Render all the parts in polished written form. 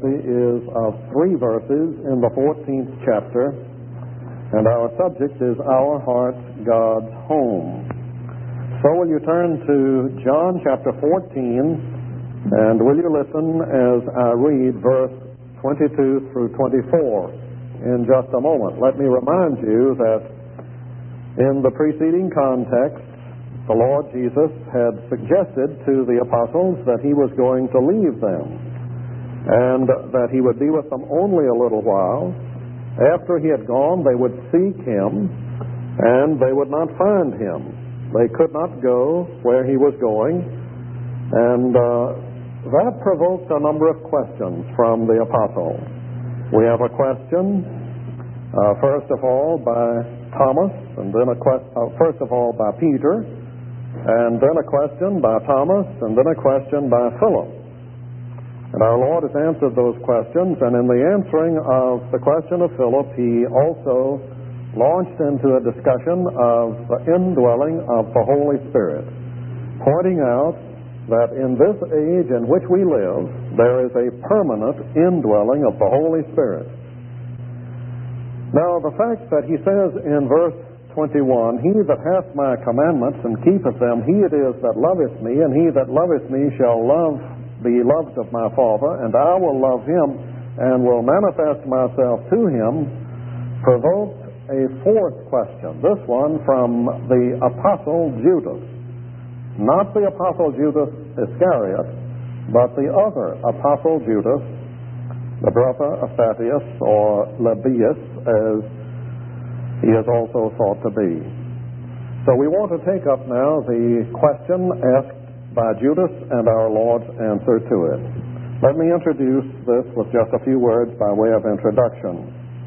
study is of 3 verses in the 14th chapter, and our subject is Our Hearts, God's Home. So will you turn to John chapter 14, and will you listen as I read verse 22 through 24 in just a moment. Let me remind you that in the preceding context, the Lord Jesus had suggested to the apostles that he was going to leave them and that he would be with them only a little while. After he had gone, they would seek him and they would not find him. They could not go where he was going, and that provoked a number of questions from the apostles. We have a question, first of all, by Thomas, and then first of all by Peter, and then a question by Thomas, and then a question by Philip. And our Lord has answered those questions, and in the answering of the question of Philip, he also launched into a discussion of the indwelling of the Holy Spirit, pointing out that in this age in which we live, there is a permanent indwelling of the Holy Spirit. Now, the fact that he says in verse 21, "He that hath my commandments and keepeth them, he it is that loveth me, and he that loveth me shall be loved of my Father, and I will love him, and will manifest myself to him," provoked a fourth question, this one from the Apostle Judas. Not the Apostle Judas Iscariot, but the other Apostle Judas, the brother of Thaddeus, or Lebbaeus, as he is also thought to be. So we want to take up now the question asked by Judas and our Lord's answer to it. Let me introduce this with just a few words by way of introduction.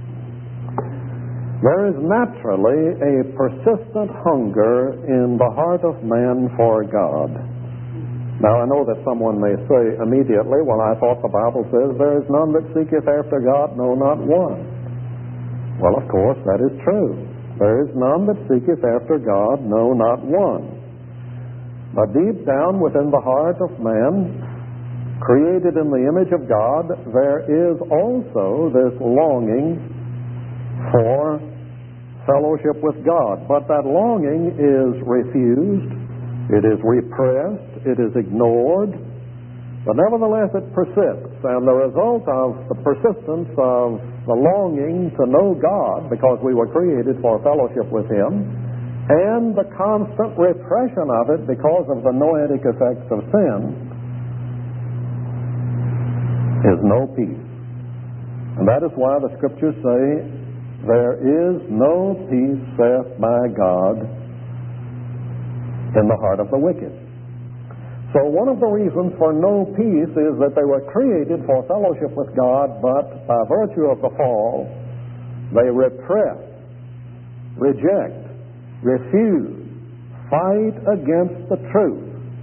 There is naturally a persistent hunger in the heart of man for God. Now, I know that someone may say immediately, "Well, I thought the Bible says there is none that seeketh after God, no, not one." Well, of course, that is true. There is none that seeketh after God, no, not one. But deep down within the heart of man, created in the image of God, there is also this longing for fellowship with God. But that longing is refused, it is repressed, it is ignored, but nevertheless it persists. And the result of the persistence of the longing to know God, because we were created for fellowship with him, and the constant repression of it because of the noetic effects of sin, is no peace. And that is why the Scriptures say, "There is no peace, saith my God, in the heart of the wicked." So one of the reasons for no peace is that they were created for fellowship with God, but by virtue of the fall, they repress, reject, refuse, fight against the truth.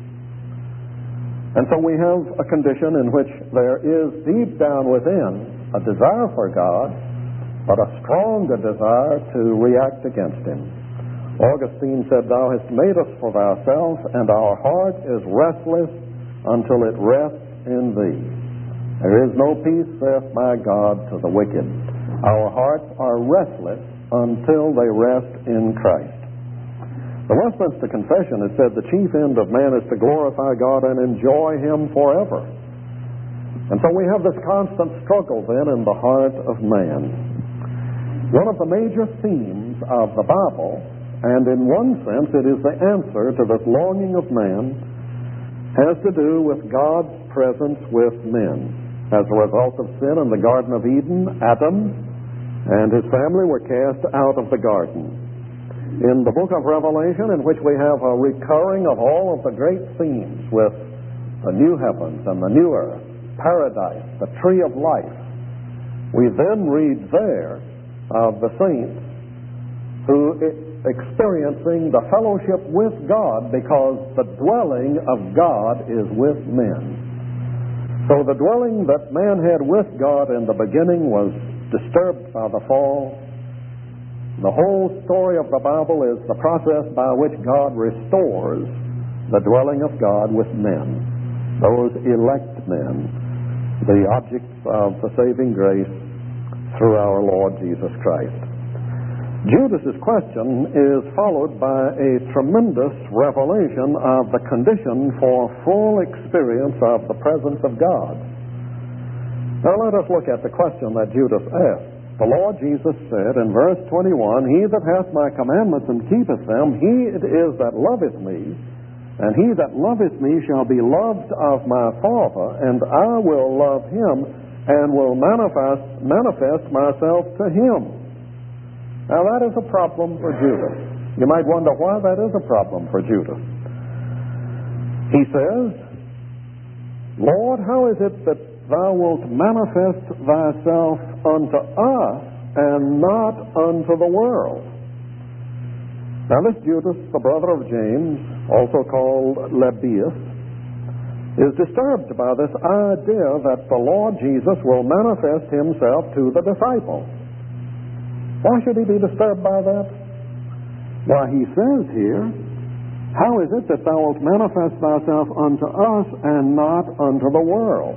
And so we have a condition in which there is deep down within a desire for God, but a stronger desire to react against him. Augustine said, "Thou hast made us for thyself, and our heart is restless until it rests in thee. There is no peace, saith my God, to the wicked." Our hearts are restless until they rest in Christ. The Westminster Confession has said the chief end of man is to glorify God and enjoy him forever. And so we have this constant struggle then in the heart of man. One of the major themes of the Bible, and in one sense it is the answer to this longing of man, has to do with God's presence with men. As a result of sin in the Garden of Eden, Adam and his family were cast out of the garden. In the book of Revelation, in which we have a recurring of all of the great themes with the new heavens and the new earth, paradise, the tree of life, we then read there of the saints who experiencing the fellowship with God because the dwelling of God is with men. So the dwelling that man had with God in the beginning was disturbed by the fall. The whole story of the Bible is the process by which God restores the dwelling of God with men, those elect men. the objects of the saving grace through our Lord Jesus Christ. Judas's question is followed by a tremendous revelation of the condition for full experience of the presence of God. Now let us look at the question that Judas asked. The Lord Jesus said in verse 21, "He that hath my commandments and keepeth them, he it is that loveth me, and he that loveth me shall be loved of my Father, and I will love him, and will manifest myself to him." Now that is a problem for Judas. You might wonder why that is a problem for Judas. He says, "Lord, how is it that thou wilt manifest thyself unto us and not unto the world?" Now this Judas, the brother of James, also called Lebbaeus, is disturbed by this idea that the Lord Jesus will manifest himself to the disciples. Why should he be disturbed by that? Why, he says here, "How is it that thou wilt manifest thyself unto us and not unto the world?"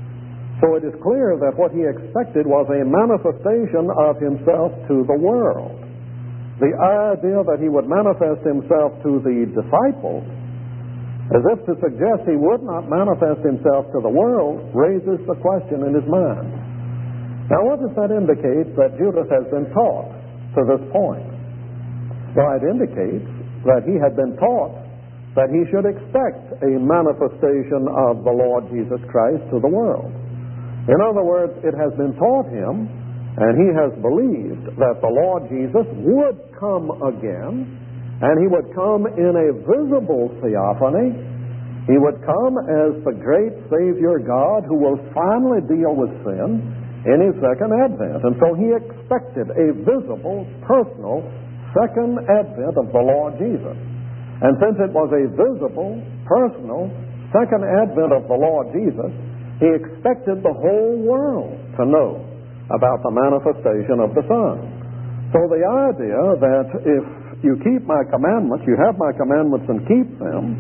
So it is clear that what he expected was a manifestation of himself to the world. The idea that he would manifest himself to the disciples, as if to suggest he would not manifest himself to the world, raises the question in his mind. Now, what does that indicate that Judas has been taught to this point? Well, it indicates that he had been taught that he should expect a manifestation of the Lord Jesus Christ to the world. In other words, it has been taught him, and he has believed that the Lord Jesus would come again, and he would come in a visible theophany. He would come as the great Savior God who will finally deal with sin in his second advent. And so he expected a visible, personal second advent of the Lord Jesus. And since it was a visible, personal second advent of the Lord Jesus, he expected the whole world to know about the manifestation of the Son. So the idea that if you keep my commandments, you have my commandments and keep them,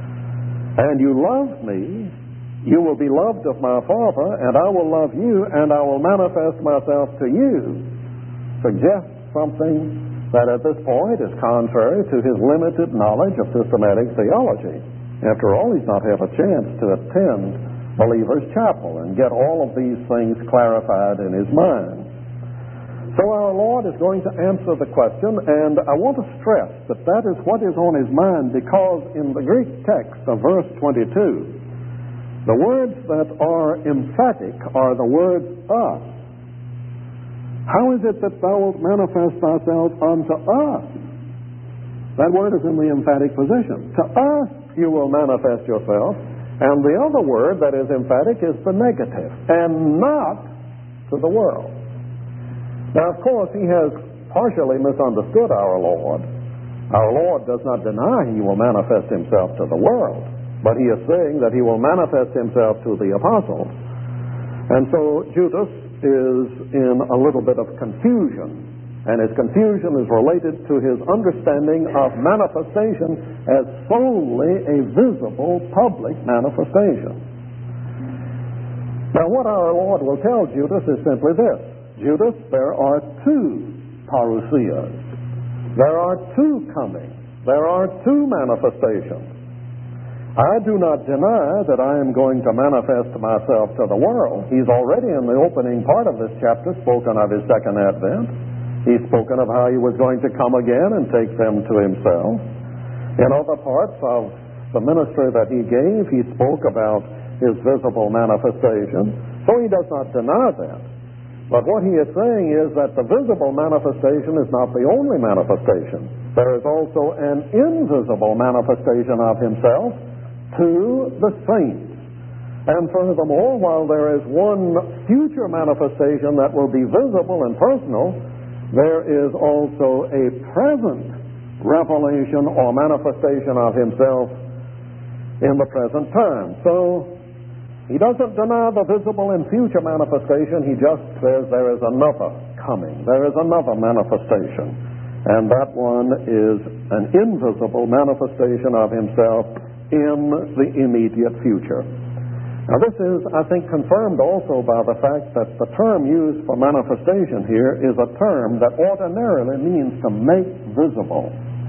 and you love me, you will be loved of my Father, and I will love you, and I will manifest myself to you, suggests something that at this point is contrary to his limited knowledge of systematic theology. After all, he's not had a chance to attend Believer's Chapel and get all of these things clarified in his mind. So our Lord is going to answer the question, and I want to stress that that is what is on his mind, because in the Greek text of verse 22, the words that are emphatic are the words us. How is it that thou wilt manifest thyself unto us? That word is in the emphatic position. To us you will manifest yourself. And the other word that is emphatic is the negative, and not to the world. Now, of course, he has partially misunderstood our Lord. Our Lord does not deny he will manifest himself to the world, but he is saying that he will manifest himself to the apostles. And so Judas is in a little bit of confusion, and his confusion is related to his understanding of manifestation as solely a visible public manifestation. Now, what our Lord will tell Judas is simply this: Judas, there are two parousias. There are two comings. There are two manifestations. I do not deny that I am going to manifest myself to the world. He's already in the opening part of this chapter spoken of his second advent. He's spoken of how he was going to come again and take them to himself. In other parts of the ministry that he gave, he spoke about his visible manifestation. So he does not deny that. But what he is saying is that the visible manifestation is not the only manifestation. There is also an invisible manifestation of himself to the saints. And furthermore, while there is one future manifestation that will be visible and personal, there is also a present revelation or manifestation of himself in the present time. So he doesn't deny the visible and future manifestation. He just says there is another coming. There is another manifestation. And that one is an invisible manifestation of himself in the immediate future. Now this is, I think, confirmed also by the fact that the term used for manifestation here is a term that ordinarily means to make visible.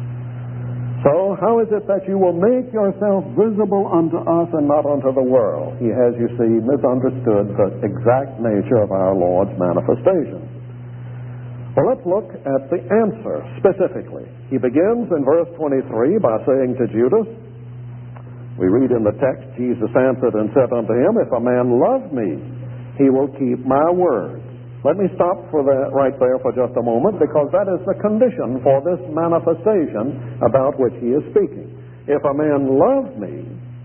So how is it that you will make yourself visible unto us and not unto the world? He has, you see, misunderstood the exact nature of our Lord's manifestation. Well, let's look at the answer specifically. He begins in verse 23 by saying to Judas, we read in the text, Jesus answered and said unto him, if a man love me, he will keep my words. Let me stop for that right there for just a moment, because that is the condition for this manifestation about which he is speaking. If a man love me,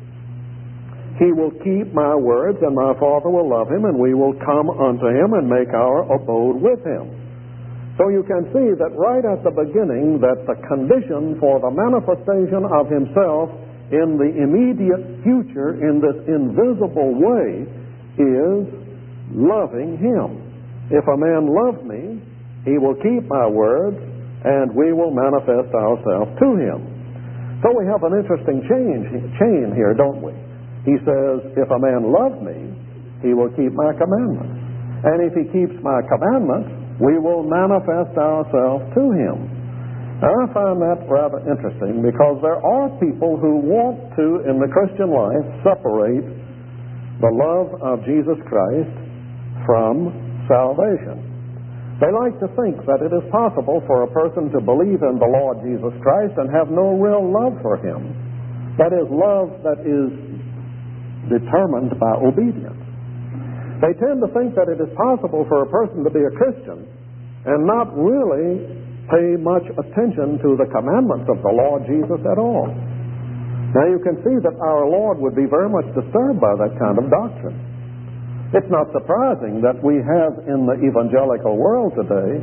he will keep my words, and my Father will love him, and we will come unto him and make our abode with him. So you can see that right at the beginning that the condition for the manifestation of himself in the immediate future in this invisible way is loving him. If a man love me, he will keep my words, and we will manifest ourselves to him. So we have an interesting chain here, don't we? He says, if a man love me, he will keep my commandments. And if he keeps my commandments, we will manifest ourselves to him. Now, I find that rather interesting, because there are people who want to, in the Christian life, separate the love of Jesus Christ from salvation. They like to think that it is possible for a person to believe in the Lord Jesus Christ and have no real love for him. That is, love that is determined by obedience. They tend to think that it is possible for a person to be a Christian and not really pay much attention to the commandments of the Lord Jesus at all. Now you can see that our Lord would be very much disturbed by that kind of doctrine. It's not surprising that we have in the evangelical world today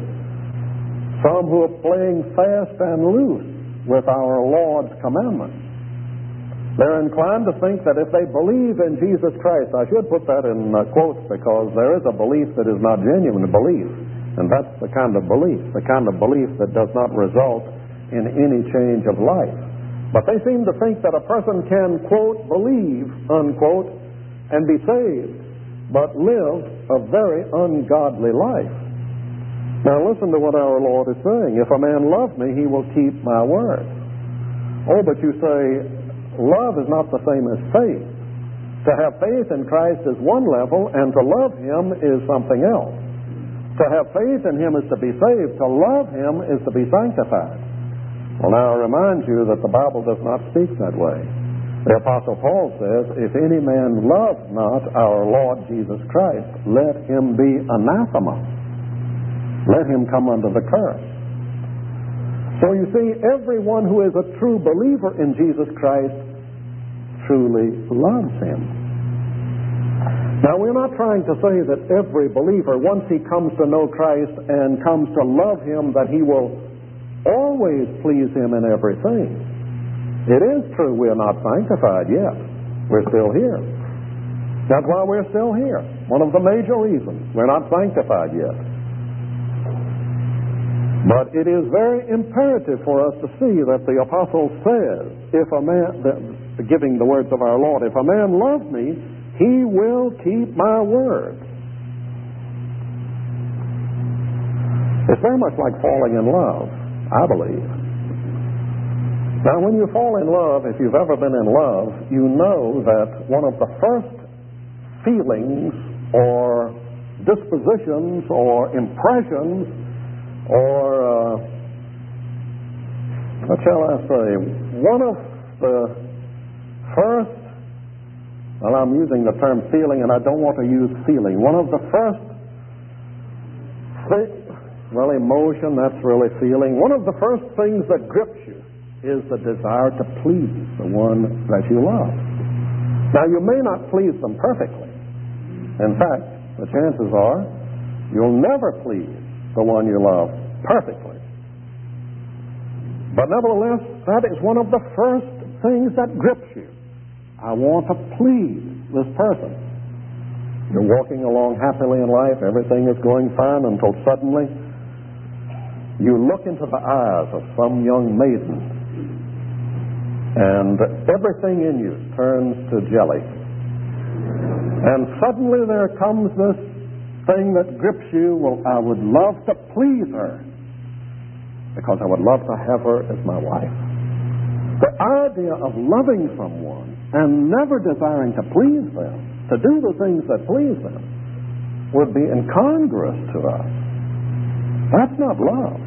some who are playing fast and loose with our Lord's commandments. They're inclined to think that if they believe in Jesus Christ, I should put that in quotes, because there is a belief that is not genuine belief. And that's the kind of belief that does not result in any change of life. But they seem to think that a person can, quote, believe, unquote, and be saved, but live a very ungodly life. Now listen to what our Lord is saying. If a man love me, he will keep my words. Oh, but you say, love is not the same as faith. To have faith in Christ is one level, and to love him is something else. To have faith in him is to be saved. To love him is to be sanctified. Well, now I remind you that the Bible does not speak that way. The Apostle Paul says, if any man love not our Lord Jesus Christ, let him be anathema. Let him come under the curse. So you see, everyone who is a true believer in Jesus Christ truly loves him. Now, we're not trying to say that every believer, once he comes to know Christ and comes to love him, that he will always please him in everything. It is true we're not sanctified yet. We're still here. That's why we're still here. One of the major reasons. We're not sanctified yet. But it is very imperative for us to see that the apostle says, if a man, giving the words of our Lord, if a man love me, he will keep my word. It's very much like falling in love, I believe. Now, when you fall in love, if you've ever been in love, you know that one of the first feelings or dispositions or impressions or, what shall I say, one of the first, well, I'm using the term feeling, and I don't want to use feeling. One of the first, emotion, that's really feeling. One of the first things that grips you is the desire to please the one that you love. Now, you may not please them perfectly. In fact, the chances are you'll never please the one you love perfectly. But nevertheless, that is one of the first things that grips you. I want to please this person. You're walking along happily in life, everything is going fine, until suddenly you look into the eyes of some young maiden, and everything in you turns to jelly. And suddenly there comes this thing that grips you. Well, I would love to please her because I would love to have her as my wife. The idea of loving someone and never desiring to please them, to do the things that please them, would be incongruous to us. That's not love.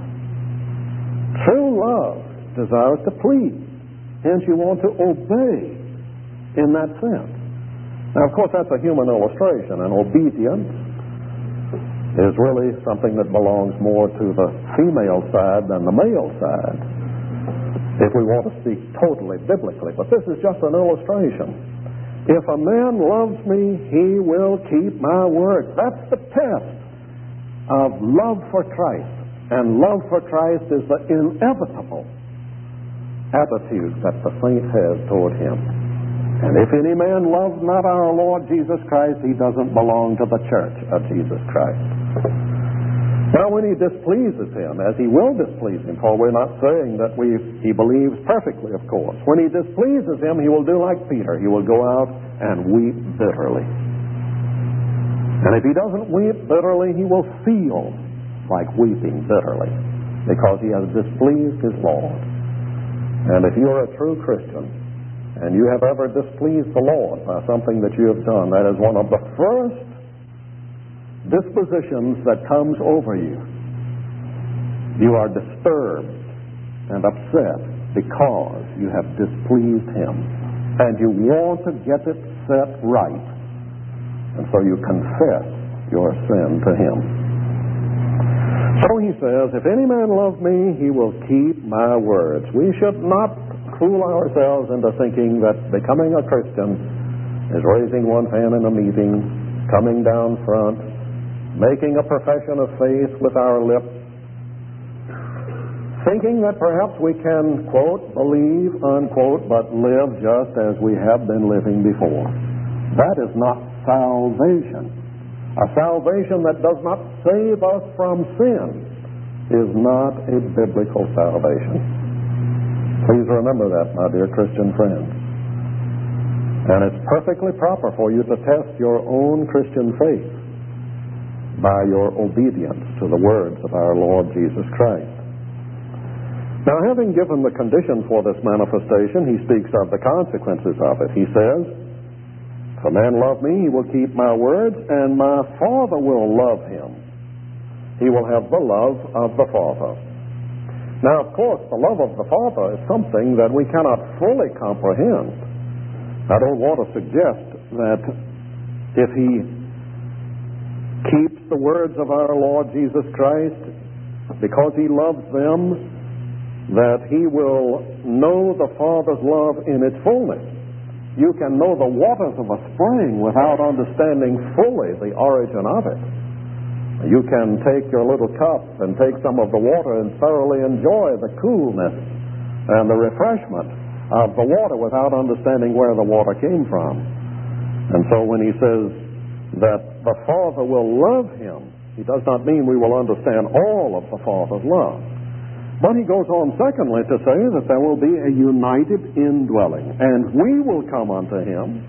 True love desires to please. Hence you want to obey in that sense. Now, of course, that's a human illustration, and obedience is really something that belongs more to the female side than the male side, if we want to speak totally biblically. But this is just an illustration. If a man loves me, he will keep my word. That's the test of love for Christ. And love for Christ is the inevitable attitude that the saint has toward him. And if any man loves not our Lord Jesus Christ, he doesn't belong to the church of Jesus Christ. Now, when he displeases him, as he will displease him, for we're not saying that he believes perfectly, of course. When he displeases him, he will do like Peter. He will go out and weep bitterly. And if he doesn't weep bitterly, he will feel like weeping bitterly because he has displeased his Lord. And if you're a true Christian and you have ever displeased the Lord by something that you have done, that is one of the first dispositions that comes over you. You are disturbed and upset because you have displeased him, and you want to get it set right, and so you confess your sin to him. So he says, if any man love me, he will keep my words. We should not fool ourselves into thinking that becoming a Christian is raising one hand in a meeting, coming down front, making a profession of faith with our lips, thinking that perhaps we can, quote, believe, unquote, but live just as we have been living before. That is not salvation. A salvation that does not save us from sin is not a biblical salvation. Please remember that, my dear Christian friends. And it's perfectly proper for you to test your own Christian faith by your obedience to the words of our Lord Jesus Christ. Now, having given the condition for this manifestation, he speaks of the consequences of it. He says, if a man love me, he will keep my words, and my Father will love him. He will have the love of the Father. Now, of course, the love of the Father is something that we cannot fully comprehend. I don't want to suggest that if he keeps the words of our Lord Jesus Christ because he loves them, that he will know the Father's love in its fullness. You can know the waters of a spring without understanding fully the origin of it. You can take your little cup and take some of the water and thoroughly enjoy the coolness and the refreshment of the water without understanding where the water came from. And so when he says that the Father will love him, he does not mean we will understand all of the Father's love. But he goes on, secondly, to say that there will be a united indwelling, and we will come unto him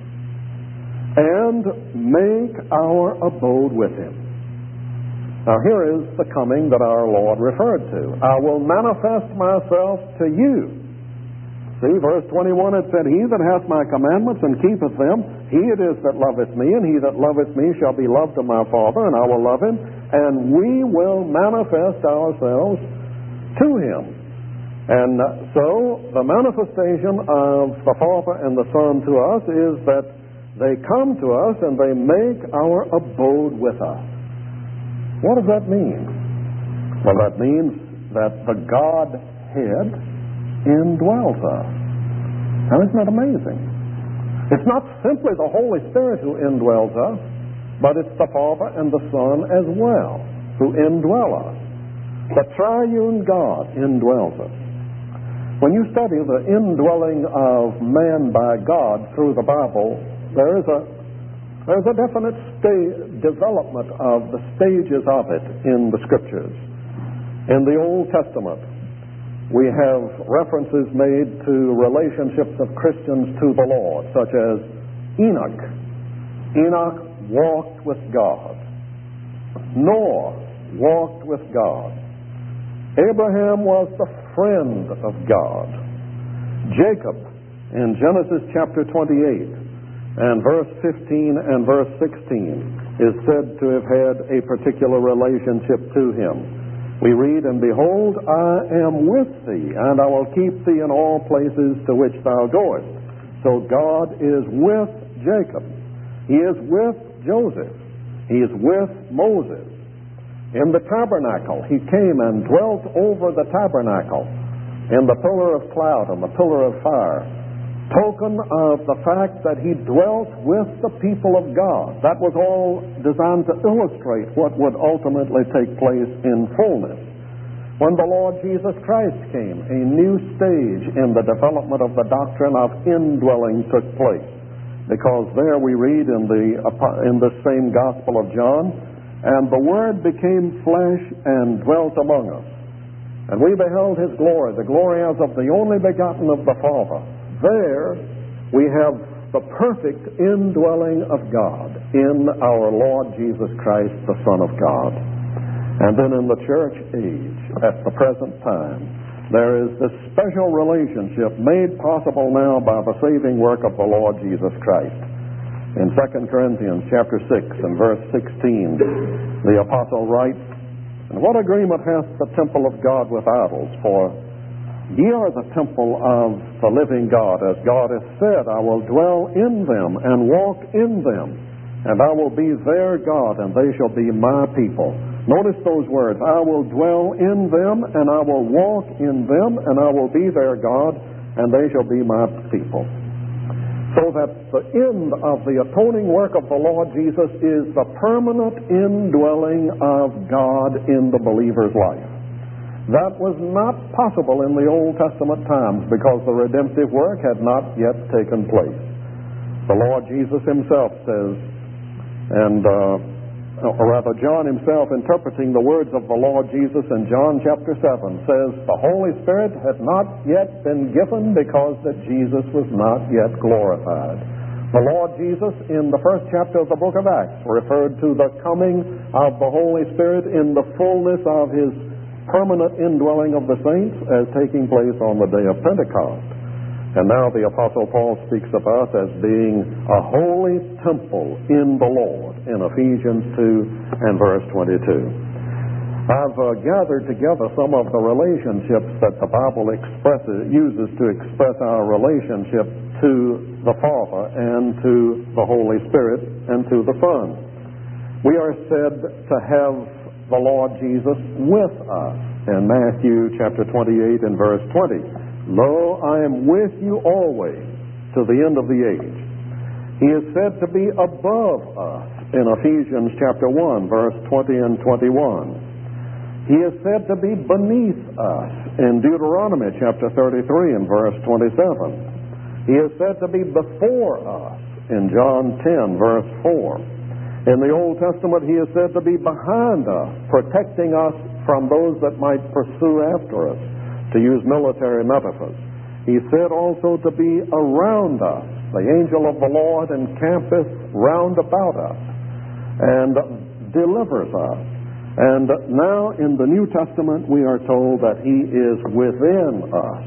and make our abode with him. Now here is the coming that our Lord referred to. I will manifest myself to you. See, verse 21, it said, he that hath my commandments and keepeth them, he it is that loveth me, and he that loveth me shall be loved of my Father, and I will love him, and we will manifest ourselves to him. And so the manifestation of the Father and the Son to us is that they come to us and they make our abode with us. What does that mean? Well, that means that the Godhead indwells us. Now, isn't that amazing? It's not simply the Holy Spirit who indwells us, but it's the Father and the Son as well who indwell us. The triune God indwells us. When you study the indwelling of man by God through the Bible, there's a definite development of the stages of it in the Scriptures. In the Old Testament, we have references made to relationships of Christians to the Lord, such as Enoch Enoch walked with God. Noah walked with God. Abraham was the friend of God. Jacob, in Genesis chapter 28 and verse 15 and verse 16, is said to have had a particular relationship to him. We read, "And behold, I am with thee, and I will keep thee in all places to which thou goest." So God is with Jacob. He is with Joseph. He is with Moses. In the tabernacle, he came and dwelt over the tabernacle in the pillar of cloud and the pillar of fire, token of the fact that he dwelt with the people of God. That was all designed to illustrate what would ultimately take place in fullness. When the Lord Jesus Christ came, a new stage in the development of the doctrine of indwelling took place. Because there we read in the same Gospel of John, "And the Word became flesh and dwelt among us. And we beheld his glory, the glory as of the only begotten of the Father." There we have the perfect indwelling of God in our Lord Jesus Christ, the Son of God. And then in the church age, at the present time, there is this special relationship made possible now by the saving work of the Lord Jesus Christ. In 2 Corinthians chapter 6 and verse 16, the apostle writes, "And what agreement hath the temple of God with idols? For ye are the temple of the living God. As God hath said, I will dwell in them and walk in them, and I will be their God, and they shall be my people." Notice those words, "I will dwell in them, and I will walk in them, and I will be their God, and they shall be my people." So that the end of the atoning work of the Lord Jesus is the permanent indwelling of God in the believer's life. That was not possible in the Old Testament times because the redemptive work had not yet taken place. The Lord Jesus himself says, or rather John himself, interpreting the words of the Lord Jesus in John chapter 7, says, "The Holy Spirit had not yet been given because that Jesus was not yet glorified." The Lord Jesus, in the first chapter of the book of Acts, referred to the coming of the Holy Spirit in the fullness of his permanent indwelling of the saints as taking place on the day of Pentecost. And now the Apostle Paul speaks of us as being a holy temple in the Lord in Ephesians 2 and verse 22. I've gathered together some of the relationships that the Bible uses to express our relationship to the Father and to the Holy Spirit and to the Son. We are said to have the Lord Jesus with us in Matthew chapter 28 and verse 20. "Lo, I am with you always to the end of the age." He is said to be above us in Ephesians chapter 1 verse 20 and 21. He is said to be beneath us in Deuteronomy chapter 33 and verse 27. He is said to be before us in John 10 verse 4. In the Old Testament, he is said to be behind us, protecting us from those that might pursue after us, to use military metaphors. He is said also to be around us. The angel of the Lord encampeth round about us and delivers us. And now in the New Testament, we are told that he is within us.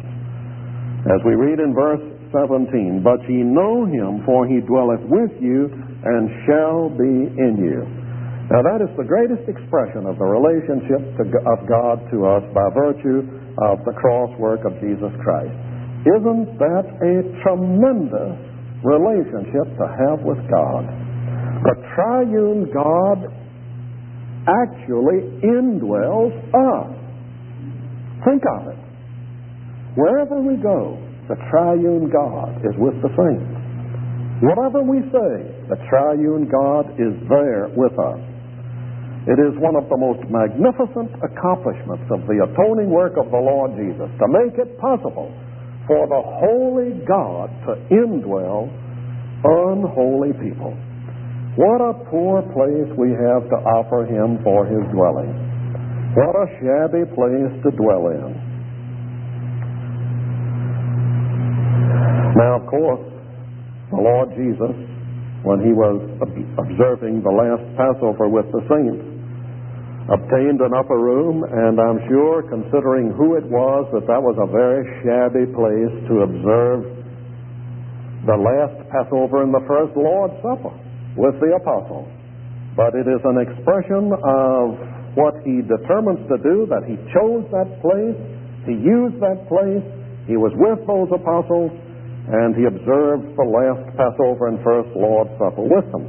As we read in verse 17, "But ye know him, for he dwelleth with you, and shall be in you." Now that is the greatest expression of the relationship of God to us by virtue of the cross work of Jesus Christ. Isn't that a tremendous relationship to have with God? The triune God actually indwells us. Think of it. Wherever we go, the triune God is with the saints. Whatever we say, the triune God is there with us. It is one of the most magnificent accomplishments of the atoning work of the Lord Jesus to make it possible for the holy God to indwell unholy people. What a poor place we have to offer him for his dwelling. What a shabby place to dwell in. Now, of course, the Lord Jesus when he was observing the last Passover with the saints, obtained an upper room, and I'm sure, considering who it was, that was a very shabby place to observe the last Passover and the first Lord's Supper with the apostles. But it is an expression of what he determines to do, that he chose that place, he used that place, he was with those apostles, and he observed the last Passover and first Lord's Supper with them.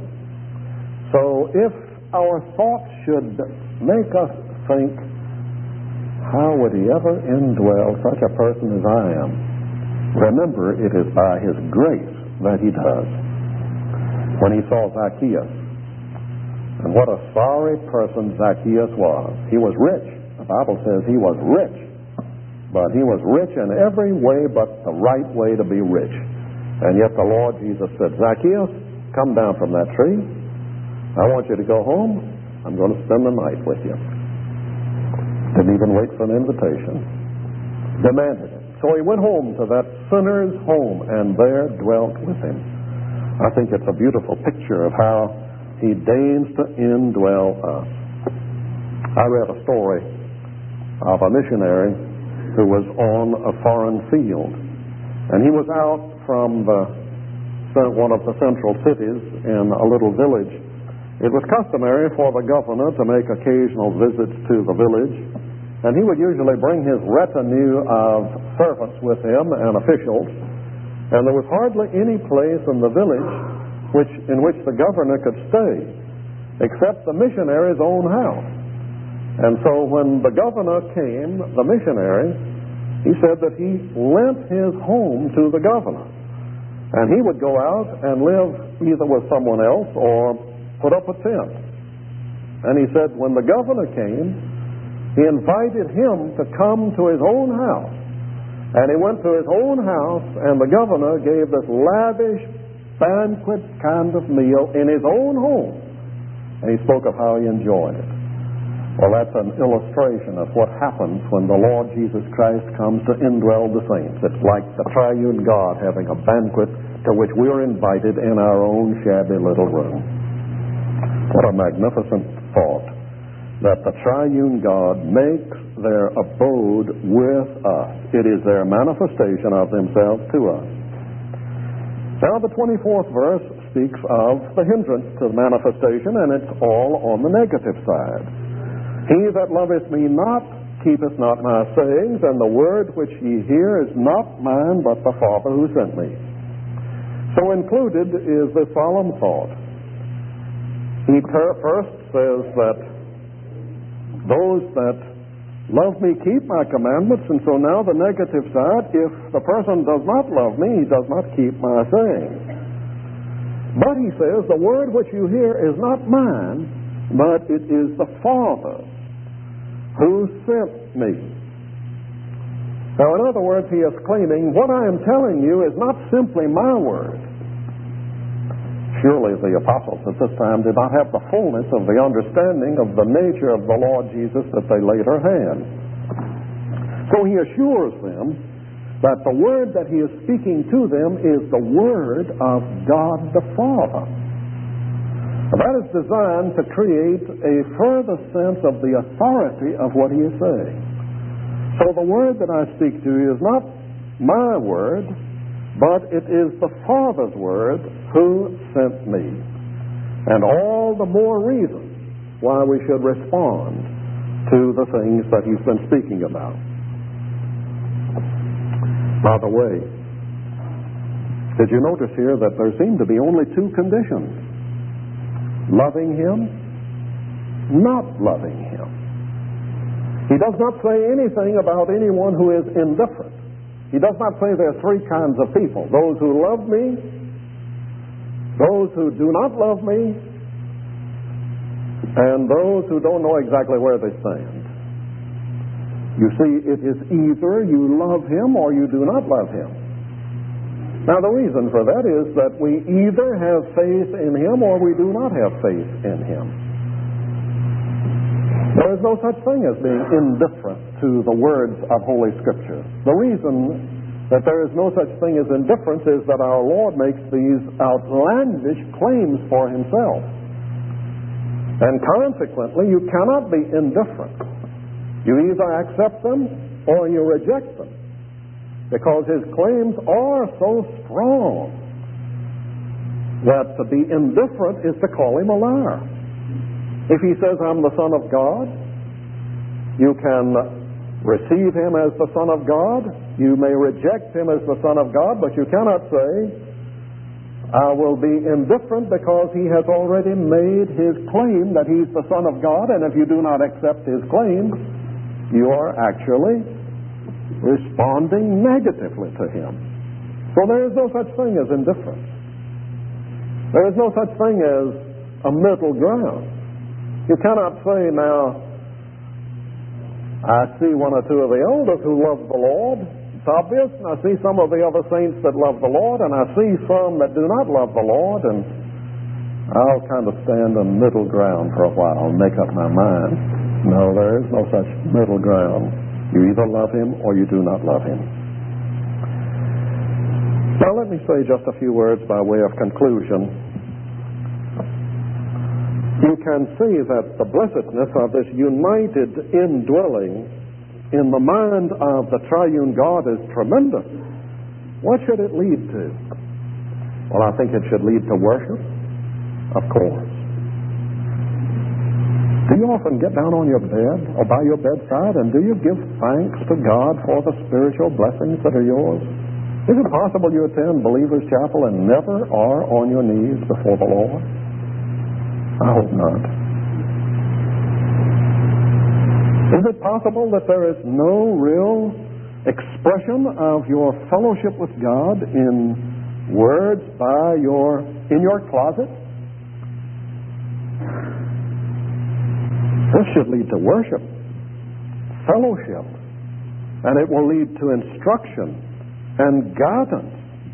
So if our thoughts should make us think, how would he ever indwell such a person as I am? Remember, it is by his grace that he does. When he saw Zacchaeus, and what a sorry person Zacchaeus was. He was rich. The Bible says he was rich. But he was rich in every way but the right way to be rich. And yet the Lord Jesus said, Zacchaeus, come down from that tree. I want you to go home. I'm going to spend the night with you. Didn't even wait for an invitation. Demanded it. So he went home to that sinner's home and there dwelt with him. I think it's a beautiful picture of how he deigns to indwell us. I read a story of a missionary who was on a foreign field, and he was out from one of the central cities in a little village. It was customary for the governor to make occasional visits to the village, and he would usually bring his retinue of servants with him and officials, and there was hardly any place in the village in which the governor could stay except the missionary's own house. And so when the governor came, the missionary, he said that he lent his home to the governor, and he would go out and live either with someone else or put up a tent. And he said when the governor came, he invited him to come to his own house. And he went to his own house, and the governor gave this lavish banquet kind of meal in his own home. And he spoke of how he enjoyed it. Well, that's an illustration of what happens when the Lord Jesus Christ comes to indwell the saints. It's like the triune God having a banquet to which we're invited in our own shabby little room. What a magnificent thought, that the triune God makes their abode with us. It is their manifestation of themselves to us. Now the 24th verse speaks of the hindrance to the manifestation, and it's all on the negative side. He that loveth me not keepeth not my sayings, and the word which ye hear is not mine, but the Father who sent me. So included is the solemn thought. He first says that those that love me keep my commandments, and so now the negative side, if the person does not love me, he does not keep my sayings. But he says, the word which you hear is not mine, but it is the Father who sent me. Now, in other words, he is claiming, what I am telling you is not simply my word. Surely the apostles at this time did not have the fullness of the understanding of the nature of the Lord Jesus that they later had. So he assures them that the word that he is speaking to them is the word of God the Father. That is designed to create a further sense of the authority of what he is saying. So the word that I speak to you is not my word, but it is the Father's word who sent me. And all the more reason why we should respond to the things that he's been speaking about. By the way, did you notice here that there seem to be only two conditions? Loving him, not loving him. He does not say anything about anyone who is indifferent. He does not say there are three kinds of people: those who love me, those who do not love me, and those who don't know exactly where they stand. You see, it is either you love him or you do not love him. Now, the reason for that is that we either have faith in him or we do not have faith in him. There is no such thing as being indifferent to the words of Holy Scripture. The reason that there is no such thing as indifference is that our Lord makes these outlandish claims for himself. And consequently, you cannot be indifferent. You either accept them or you reject them, because his claims are so strong that to be indifferent is to call him a liar. If he says, I'm the Son of God, you can receive him as the Son of God. You may reject him as the Son of God, but you cannot say, I will be indifferent, because he has already made his claim that he's the Son of God, and if you do not accept his claim, you are actually responding negatively to him. So there is no such thing as indifference. There is no such thing as a middle ground. You cannot say, now, I see one or two of the elders who love the Lord. It's obvious. And I see some of the other saints that love the Lord, and I see some that do not love the Lord, and I'll kind of stand on middle ground for a while and make up my mind. No, there is no such middle ground. You either love him or you do not love him. Now let me say just a few words by way of conclusion. You can see that the blessedness of this united indwelling in the mind of the triune God is tremendous. What should it lead to? Well, I think it should lead to worship, of course. Do you often get down on your bed or by your bedside and do you give thanks to God for the spiritual blessings that are yours? Is it possible you attend Believer's Chapel and never are on your knees before the Lord? I hope not. Is it possible that there is no real expression of your fellowship with God in words in your closet? This should lead to worship, fellowship, and it will lead to instruction and guidance.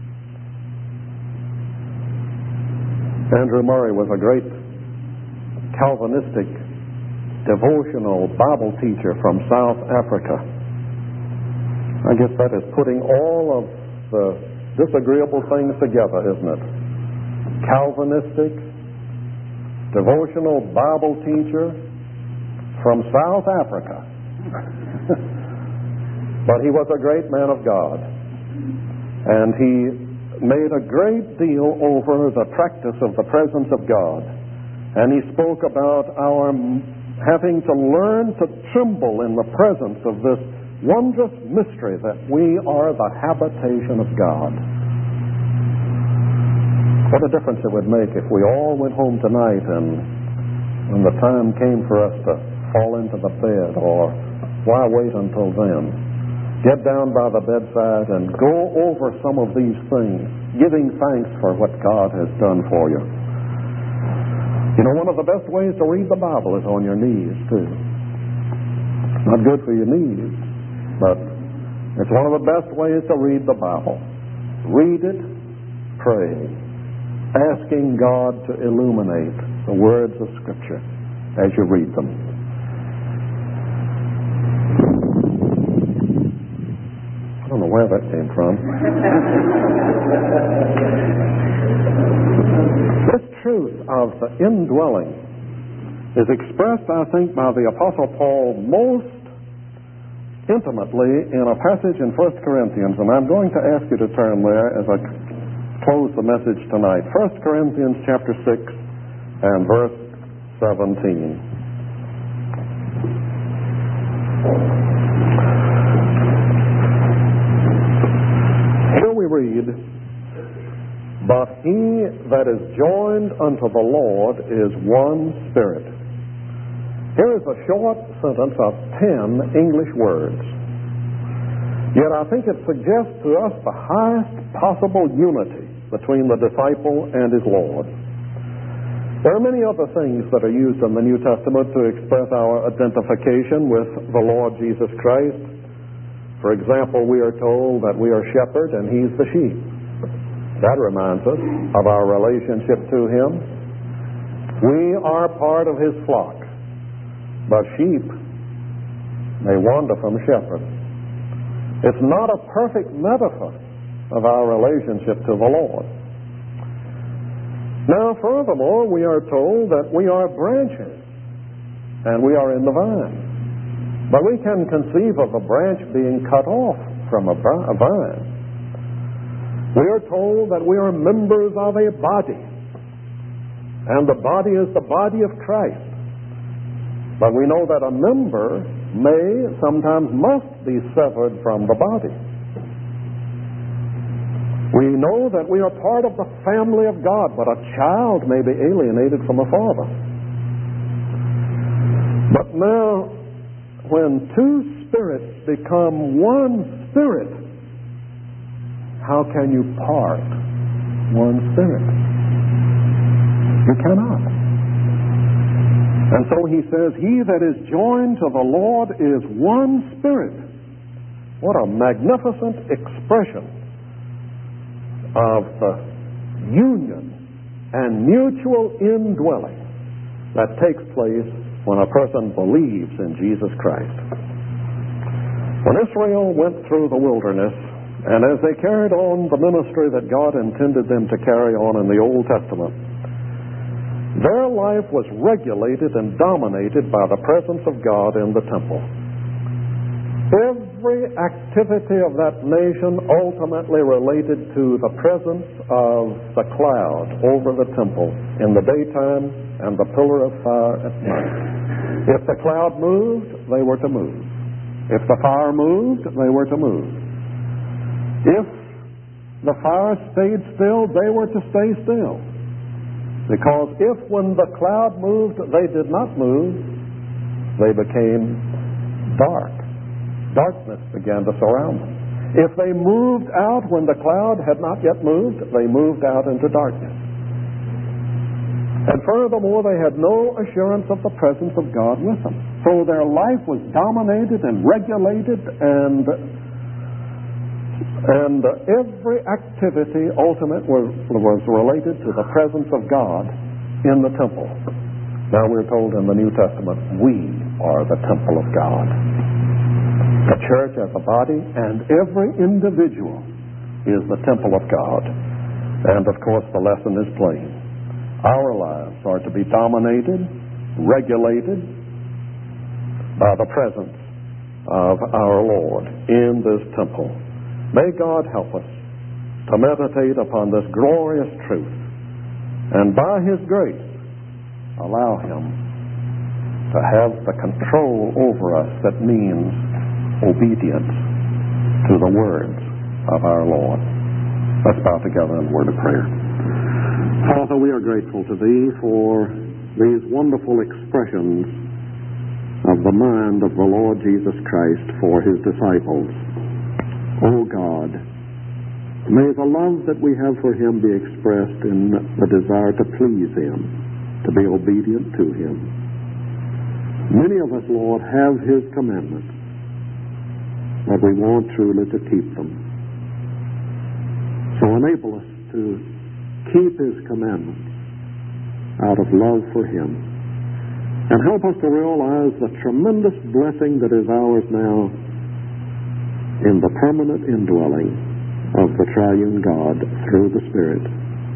Andrew Murray was a great Calvinistic devotional Bible teacher from South Africa. I guess that is putting all of the disagreeable things together, isn't it? Calvinistic devotional Bible teacher from South Africa. But he was a great man of God, and he made a great deal over the practice of the presence of God. And he spoke about our having to learn to tremble in the presence of this wondrous mystery that we are the habitation of God. What a difference it would make if we all went home tonight and when the time came for us to fall into the bed, or why wait until then? Get down by the bedside and go over some of these things, giving thanks for what God has done for you. You know, one of the best ways to read the Bible is on your knees, too. Not good for your knees, but it's one of the best ways to read the Bible. Read it, pray, asking God to illuminate the words of Scripture as you read them. I don't know where that came from. This truth of the indwelling is expressed, I think, by the Apostle Paul most intimately in a passage in 1 Corinthians, and I'm going to ask you to turn there as I close the message tonight. 1 Corinthians chapter 6 and verse 17. Here we read, but he that is joined unto the Lord is one spirit. Here is a short sentence of 10 English words. Yet I think it suggests to us the highest possible unity between the disciple and his Lord. There are many other things that are used in the New Testament to express our identification with the Lord Jesus Christ. For example, we are told that we are shepherd and he's the sheep. That reminds us of our relationship to him. We are part of his flock, but sheep may wander from shepherd. It's not a perfect metaphor of our relationship to the Lord. Now, furthermore, we are told that we are branches and we are in the vine. But we can conceive of a branch being cut off from a vine. We are told that we are members of a body, and the body is the body of Christ. But we know that a member may, sometimes must be severed from the body. We know that we are part of the family of God, but a child may be alienated from a father. But now, when two spirits become one spirit, how can you part one spirit? You cannot. And so he says, he that is joined to the Lord is one spirit. What a magnificent expression of the union and mutual indwelling that takes place when a person believes in Jesus Christ. When Israel went through the wilderness, and as they carried on the ministry that God intended them to carry on in the Old Testament, their life was regulated and dominated by the presence of God in the temple. Every activity of that nation ultimately related to the presence of the cloud over the temple in the daytime and the pillar of fire at night. If the cloud moved, they were to move. If the fire moved, they were to move. If the fire stayed still, they were to stay still. Because if when the cloud moved, they did not move, they became dark. Darkness began to surround them. If they moved out when the cloud had not yet moved, they moved out into darkness. And furthermore, they had no assurance of the presence of God with them. So their life was dominated and regulated, and every activity ultimately was related to the presence of God in the temple. Now we're told in the New Testament, we are the temple of God. The church as a body and every individual is the temple of God. And of course the lesson is plain. Our lives are to be dominated, regulated by the presence of our Lord in this temple. May God help us to meditate upon this glorious truth, and by His grace allow Him to have the control over us that means obedience to the words of our Lord. Let's bow together in a word of prayer. Father, we are grateful to Thee for these wonderful expressions of the mind of the Lord Jesus Christ for His disciples. O God, may the love that we have for Him be expressed in the desire to please Him, to be obedient to Him. Many of us, Lord, have His commandments, but we want truly to keep them. So enable us to keep His commandments out of love for Him, and help us to realize the tremendous blessing that is ours now in the permanent indwelling of the triune God through the Spirit.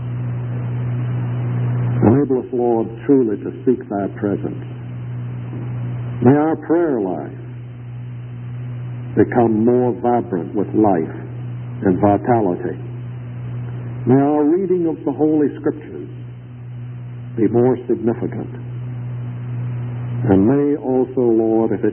Enable us, Lord, truly to seek Thy presence. May our prayer life become more vibrant with life and vitality. May our reading of the Holy Scriptures be more significant. And may also, Lord, if it